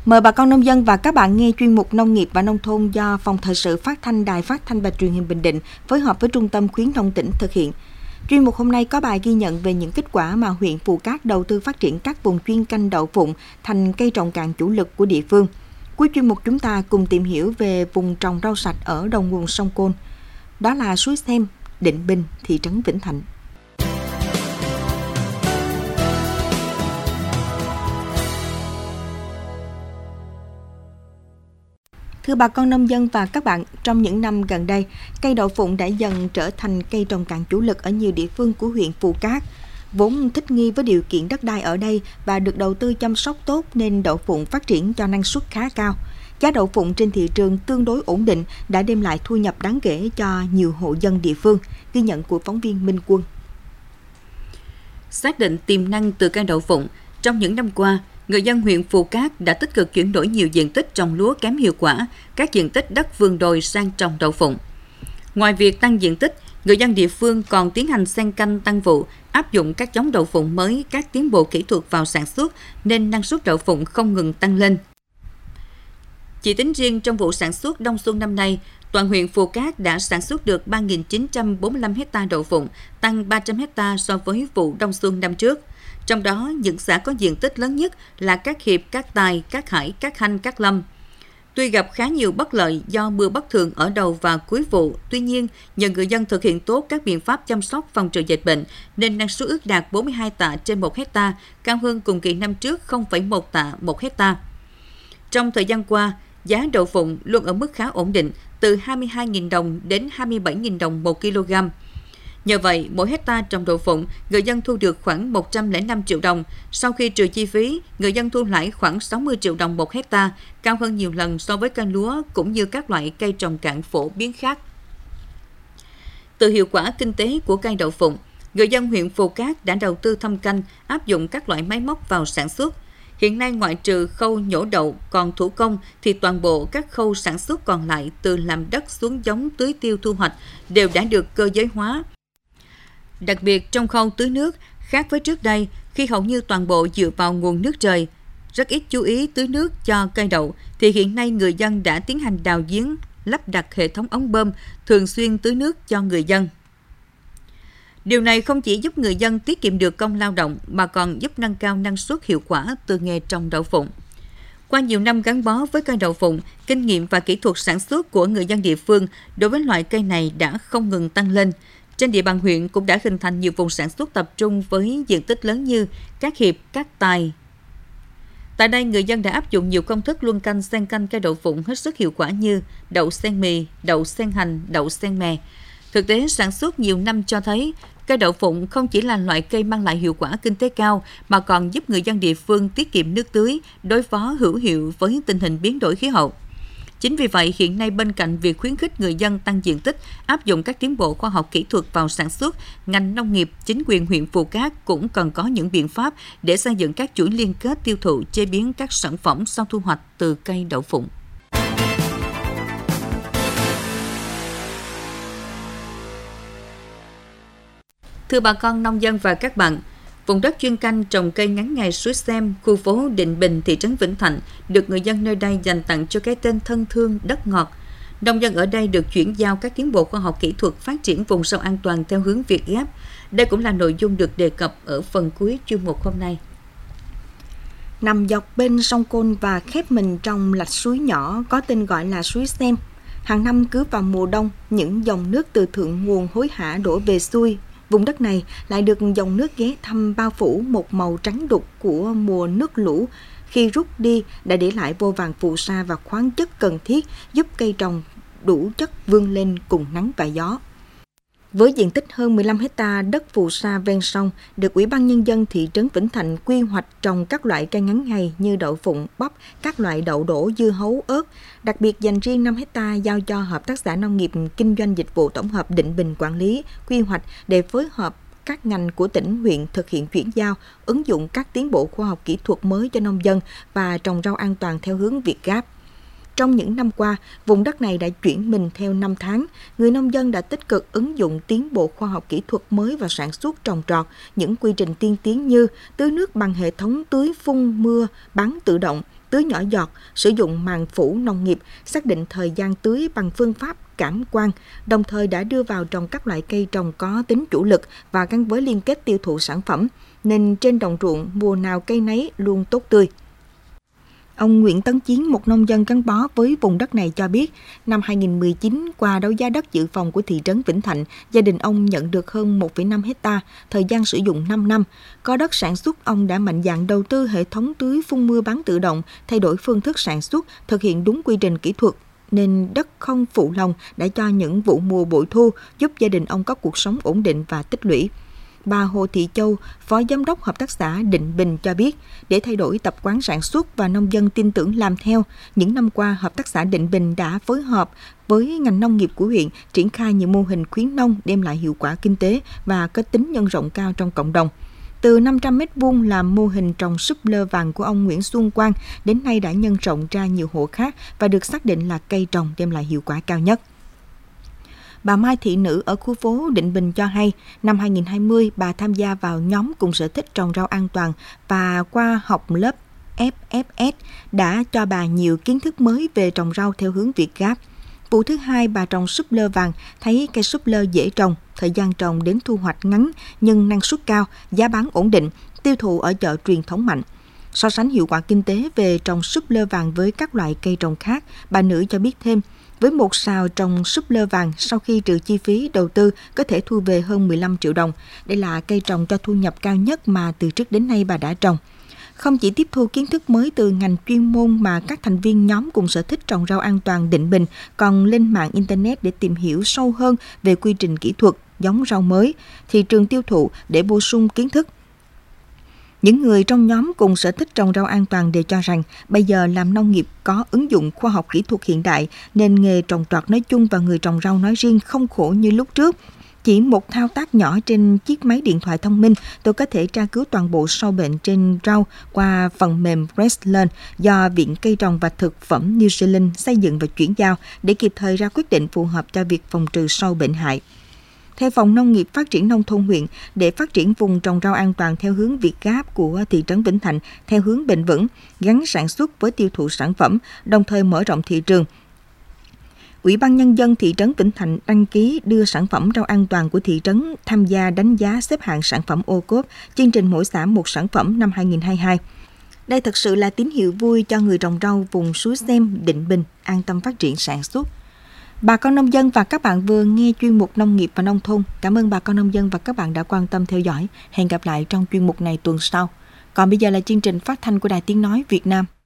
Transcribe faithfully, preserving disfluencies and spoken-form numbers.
Mời bà con nông dân và các bạn nghe chuyên mục Nông nghiệp và Nông thôn do Phòng Thời sự Phát thanh Đài Phát thanh và Truyền hình Bình Định phối hợp với Trung tâm Khuyến nông tỉnh thực hiện. Chuyên mục hôm nay có bài ghi nhận về những kết quả mà huyện Phù Cát đầu tư phát triển các vùng chuyên canh đậu phụng thành cây trồng cạn chủ lực của địa phương. Cuối chuyên mục chúng ta cùng tìm hiểu về vùng trồng rau sạch ở đầu nguồn sông Côn. Đó là suối Xem, Định Bình, thị trấn Vĩnh Thạnh. Thưa bà con nông dân và các bạn, trong những năm gần đây, cây đậu phụng đã dần trở thành cây trồng cạn chủ lực ở nhiều địa phương của huyện Phù Cát. Vốn thích nghi với điều kiện đất đai ở đây và được đầu tư chăm sóc tốt nên đậu phụng phát triển cho năng suất khá cao. Giá đậu phụng trên thị trường tương đối ổn định đã đem lại thu nhập đáng kể cho nhiều hộ dân địa phương, ghi nhận của phóng viên Minh Quân. Xác định tiềm năng từ cây đậu phụng, trong những năm qua, người dân huyện Phù Cát đã tích cực chuyển đổi nhiều diện tích trồng lúa kém hiệu quả, các diện tích đất vườn đồi sang trồng đậu phụng. Ngoài việc tăng diện tích, người dân địa phương còn tiến hành xen canh tăng vụ, áp dụng các giống đậu phụng mới, các tiến bộ kỹ thuật vào sản xuất nên năng suất đậu phụng không ngừng tăng lên. Chỉ tính riêng trong vụ sản xuất đông xuân năm nay, toàn huyện Phù Cát đã sản xuất được ba nghìn chín trăm bốn mươi lăm héc ta đậu phụng, tăng ba trăm héc ta so với vụ đông xuân năm trước. Trong đó, những xã có diện tích lớn nhất là Cát Hiệp, Cát Tài, Cát Hải, Cát Hanh, Cát Lâm. Tuy gặp khá nhiều bất lợi do mưa bất thường ở đầu và cuối vụ, tuy nhiên, nhờ người dân thực hiện tốt các biện pháp chăm sóc phòng trừ dịch bệnh, nên năng suất ước đạt bốn mươi hai tạ trên một héc ta, cao hơn cùng kỳ năm trước không phẩy một tạ một héc ta. Trong thời gian qua, giá đậu phụng luôn ở mức khá ổn định, từ hai mươi hai nghìn đồng đến hai mươi bảy nghìn đồng một kg. Nhờ vậy, mỗi hecta trồng đậu phụng, người dân thu được khoảng một trăm lẻ năm triệu đồng. Sau khi trừ chi phí, người dân thu lãi khoảng sáu mươi triệu đồng một hecta, cao hơn nhiều lần so với cây lúa cũng như các loại cây trồng cạn phổ biến khác. Từ hiệu quả kinh tế của cây đậu phụng, người dân huyện Phù Cát đã đầu tư thâm canh, áp dụng các loại máy móc vào sản xuất. Hiện nay ngoại trừ khâu nhổ đậu còn thủ công thì toàn bộ các khâu sản xuất còn lại từ làm đất xuống giống tưới tiêu thu hoạch đều đã được cơ giới hóa. Đặc biệt trong khâu tưới nước, khác với trước đây khi hầu như toàn bộ dựa vào nguồn nước trời, rất ít chú ý tưới nước cho cây đậu, thì hiện nay người dân đã tiến hành đào giếng, lắp đặt hệ thống ống bơm, thường xuyên tưới nước cho người dân. Điều này không chỉ giúp người dân tiết kiệm được công lao động mà còn giúp nâng cao năng suất hiệu quả từ nghề trồng đậu phụng. Qua nhiều năm gắn bó với cây đậu phụng, kinh nghiệm và kỹ thuật sản xuất của người dân địa phương đối với loại cây này đã không ngừng tăng lên. Trên địa bàn huyện cũng đã hình thành nhiều vùng sản xuất tập trung với diện tích lớn như Cát Hiệp, Cát Tài. Tại đây, người dân đã áp dụng nhiều công thức luân canh xen canh cây đậu phụng hết sức hiệu quả như đậu xen mì, đậu xen hành, đậu xen mè. Thực tế sản xuất nhiều năm cho thấy, cây đậu phụng không chỉ là loại cây mang lại hiệu quả kinh tế cao mà còn giúp người dân địa phương tiết kiệm nước tưới, đối phó hữu hiệu với tình hình biến đổi khí hậu. Chính vì vậy, hiện nay bên cạnh việc khuyến khích người dân tăng diện tích, áp dụng các tiến bộ khoa học kỹ thuật vào sản xuất, ngành nông nghiệp, chính quyền huyện Phù Cát cũng cần có những biện pháp để xây dựng các chuỗi liên kết tiêu thụ, chế biến các sản phẩm sau thu hoạch từ cây đậu phụng. Thưa bà con nông dân và các bạn, vùng đất chuyên canh trồng cây ngắn ngày suối Xem, khu phố Định Bình, thị trấn Vĩnh Thạnh được người dân nơi đây dành tặng cho cái tên thân thương đất ngọt. Nông dân ở đây được chuyển giao các tiến bộ khoa học kỹ thuật phát triển vùng rau an toàn theo hướng Việt Gáp. Đây cũng là nội dung được đề cập ở phần cuối chuyên mục hôm nay. Nằm dọc bên sông Côn và khép mình trong lạch suối nhỏ có tên gọi là suối Xem. Hàng năm cứ vào mùa đông, những dòng nước từ thượng nguồn hối hả đổ về xuôi. Vùng đất này lại được dòng nước ghé thăm bao phủ một màu trắng đục của mùa nước lũ. Khi rút đi đã để lại vô vàn phù sa và khoáng chất cần thiết giúp cây trồng đủ chất vươn lên cùng nắng và gió. Với diện tích hơn mười lăm héc ta đất phù sa ven sông, được Ủy ban Nhân dân thị trấn Vĩnh Thạnh quy hoạch trồng các loại cây ngắn ngày như đậu phụng, bắp, các loại đậu đỗ, dưa hấu, ớt. Đặc biệt dành riêng năm héc ta giao cho Hợp tác xã Nông nghiệp Kinh doanh Dịch vụ Tổng hợp Định Bình quản lý, quy hoạch để phối hợp các ngành của tỉnh, huyện thực hiện chuyển giao, ứng dụng các tiến bộ khoa học kỹ thuật mới cho nông dân và trồng rau an toàn theo hướng Việt Gáp. Trong những năm qua, vùng đất này đã chuyển mình theo năm tháng. Người nông dân đã tích cực ứng dụng tiến bộ khoa học kỹ thuật mới vào sản xuất trồng trọt, những quy trình tiên tiến như tưới nước bằng hệ thống tưới phun mưa bán tự động, tưới nhỏ giọt, sử dụng màng phủ nông nghiệp, xác định thời gian tưới bằng phương pháp cảm quan, đồng thời đã đưa vào trồng các loại cây trồng có tính chủ lực và gắn với liên kết tiêu thụ sản phẩm, nên trên đồng ruộng mùa nào cây nấy luôn tốt tươi. Ông Nguyễn Tấn Chiến, một nông dân gắn bó với vùng đất này cho biết, năm hai không một chín, qua đấu giá đất dự phòng của thị trấn Vĩnh Thạnh, gia đình ông nhận được hơn một phẩy năm hectare, thời gian sử dụng năm năm. Có đất sản xuất, ông đã mạnh dạn đầu tư hệ thống tưới phun mưa bán tự động, thay đổi phương thức sản xuất, thực hiện đúng quy trình kỹ thuật, nên đất không phụ lòng đã cho những vụ mùa bội thu, giúp gia đình ông có cuộc sống ổn định và tích lũy. Bà Hồ Thị Châu, Phó Giám đốc Hợp tác xã Định Bình cho biết, để thay đổi tập quán sản xuất và nông dân tin tưởng làm theo, những năm qua Hợp tác xã Định Bình đã phối hợp với ngành nông nghiệp của huyện triển khai nhiều mô hình khuyến nông đem lại hiệu quả kinh tế và có tính nhân rộng cao trong cộng đồng. Từ năm trăm mét vuông làm mô hình trồng súp lơ vàng của ông Nguyễn Xuân Quang, đến nay đã nhân rộng ra nhiều hộ khác và được xác định là cây trồng đem lại hiệu quả cao nhất. Bà Mai Thị Nữ ở khu phố Định Bình cho hay, năm hai không hai không, bà tham gia vào nhóm cùng sở thích trồng rau an toàn và qua học lớp ép ép ét đã cho bà nhiều kiến thức mới về trồng rau theo hướng Việt Gáp. Vụ thứ hai, bà trồng súp lơ vàng, thấy cây súp lơ dễ trồng, thời gian trồng đến thu hoạch ngắn nhưng năng suất cao, giá bán ổn định, tiêu thụ ở chợ truyền thống mạnh. So sánh hiệu quả kinh tế về trồng súp lơ vàng với các loại cây trồng khác, bà Nữ cho biết thêm, với một sào trồng súp lơ vàng sau khi trừ chi phí đầu tư có thể thu về hơn mười lăm triệu đồng. Đây là cây trồng cho thu nhập cao nhất mà từ trước đến nay bà đã trồng. Không chỉ tiếp thu kiến thức mới từ ngành chuyên môn mà các thành viên nhóm cùng sở thích trồng rau an toàn Định Bình còn lên mạng Internet để tìm hiểu sâu hơn về quy trình kỹ thuật, giống rau mới, thị trường tiêu thụ để bổ sung kiến thức. Những người trong nhóm cùng sở thích trồng rau an toàn đều cho rằng bây giờ làm nông nghiệp có ứng dụng khoa học kỹ thuật hiện đại nên nghề trồng trọt nói chung và người trồng rau nói riêng không khổ như lúc trước. Chỉ một thao tác nhỏ trên chiếc máy điện thoại thông minh, tôi có thể tra cứu toàn bộ sâu bệnh trên rau qua phần mềm Restlearn do Viện Cây trồng và Thực phẩm New Zealand xây dựng và chuyển giao để kịp thời ra quyết định phù hợp cho việc phòng trừ sâu bệnh hại. Theo Phòng Nông nghiệp Phát triển Nông thôn huyện, để phát triển vùng trồng rau an toàn theo hướng Việt Gáp của thị trấn Vĩnh Thạnh theo hướng bền vững, gắn sản xuất với tiêu thụ sản phẩm, đồng thời mở rộng thị trường, Ủy ban Nhân dân thị trấn Vĩnh Thạnh đăng ký đưa sản phẩm rau an toàn của thị trấn tham gia đánh giá xếp hạng sản phẩm ô cốp, chương trình mỗi xã một sản phẩm năm hai không hai hai. Đây thật sự là tín hiệu vui cho người trồng rau vùng suối Xem, Định Bình an tâm phát triển sản xuất. Bà con nông dân và các bạn vừa nghe chuyên mục Nông nghiệp và Nông thôn. Cảm ơn bà con nông dân và các bạn đã quan tâm theo dõi. Hẹn gặp lại trong chuyên mục này tuần sau. Còn bây giờ là chương trình phát thanh của Đài Tiếng Nói Việt Nam.